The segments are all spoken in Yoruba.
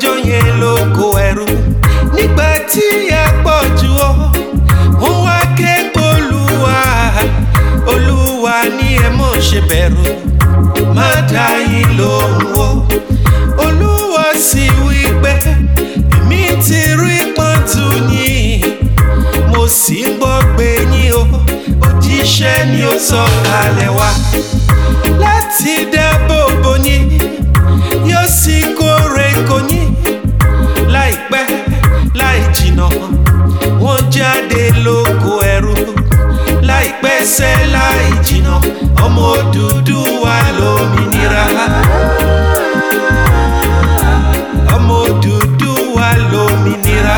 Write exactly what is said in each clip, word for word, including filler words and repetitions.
lọ́jọ́ yẹn lóko ẹrú nígbà tí ẹ pọ̀ jù ọ́ wọ́n wá ké Olúwa Olúwa ní ẹ mọ̀ ṣe bẹ̀rù má dá yín lóhùn o Olúwa sì wí pé èmi ti rí pọ́ntù yín mo sì ń gbọ́ pé yín o òjíṣẹ́ ni ó sọ̀kalẹ̀ wá láti dáàbò bò yín yóò sì kórè kò yín láìpẹ́ láì jìnnà wọ́n jáde lóko ẹrú láìpẹ́ sẹ́ láì jìnnà ọmọ Odùduwà lómìnira ọmọ Odùduwà lómìnira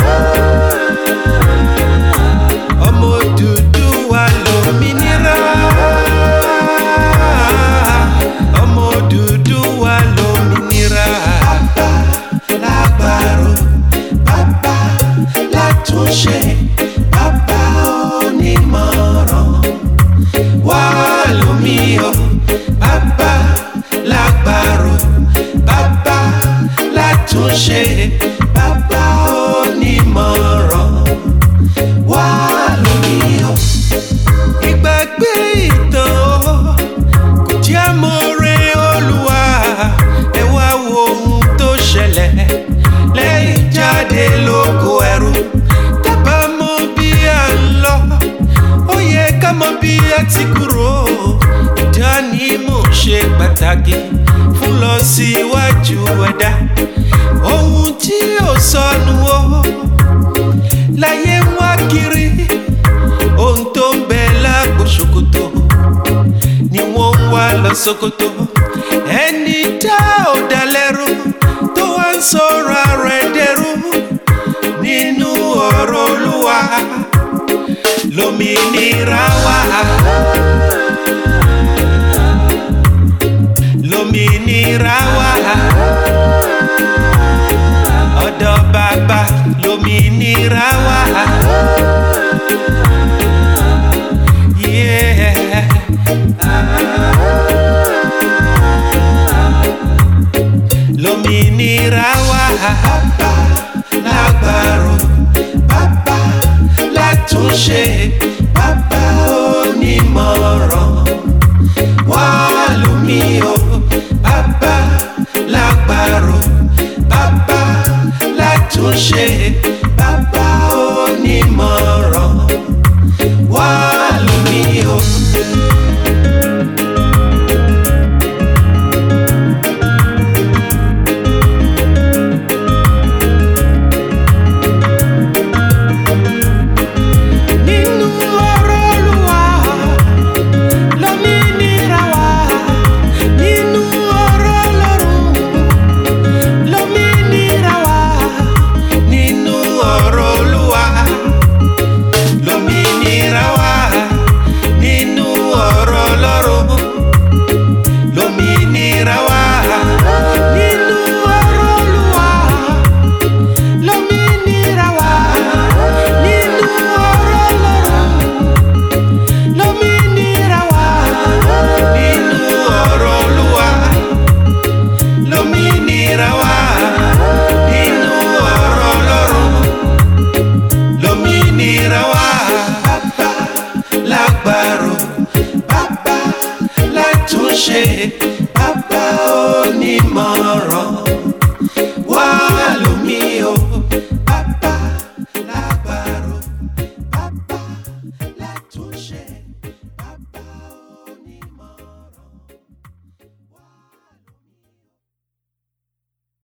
ọmọ Odùduwà lómìnira ọmọ Odùduwà lómìnira. Bàbá lágbàro bàbá látúnṣe bàbá onímọ̀ràn wá lómi o bàbá lágbàro bàbá látúnṣe bàbá onímọ̀ràn wá lómi o. Ìgbàgbé ìtàn o kò jẹ́ àmọ̀rẹ́ Olúwa ẹ wá wo ohun tó ṣẹlẹ̀ lẹ́yìn jáde lóko ẹrú tábà mọ bí a ń lọ ó yẹ ká mọ bí a ti kúrò ìdánimọ̀ ṣe pàtàkì fún lọ síwájú ẹ̀dá ohun tí ò sọnù o láyé ń wá kiri ohun tó ń bẹ lápò ṣòkòtò ni wọ́n ń wá lọ Sókótó ẹni tá ò dá lẹ́rù tó wá ń sọ̀rọ̀ rẹ̀ dẹrú nínú ọ̀rọ̀ Olúwa lómìnira wà lómìnira wà ọ̀dọ̀ Bàbá lómìnira wà. Yeah. Lómìnira wà bàbá lágbàro bàbá látúnṣe bàbá onímọ̀ràn wá lómi o bàbá lágbàro bàbá látúnṣe bàbá onímọ̀ràn wá lómi o. Bàbá látúnṣe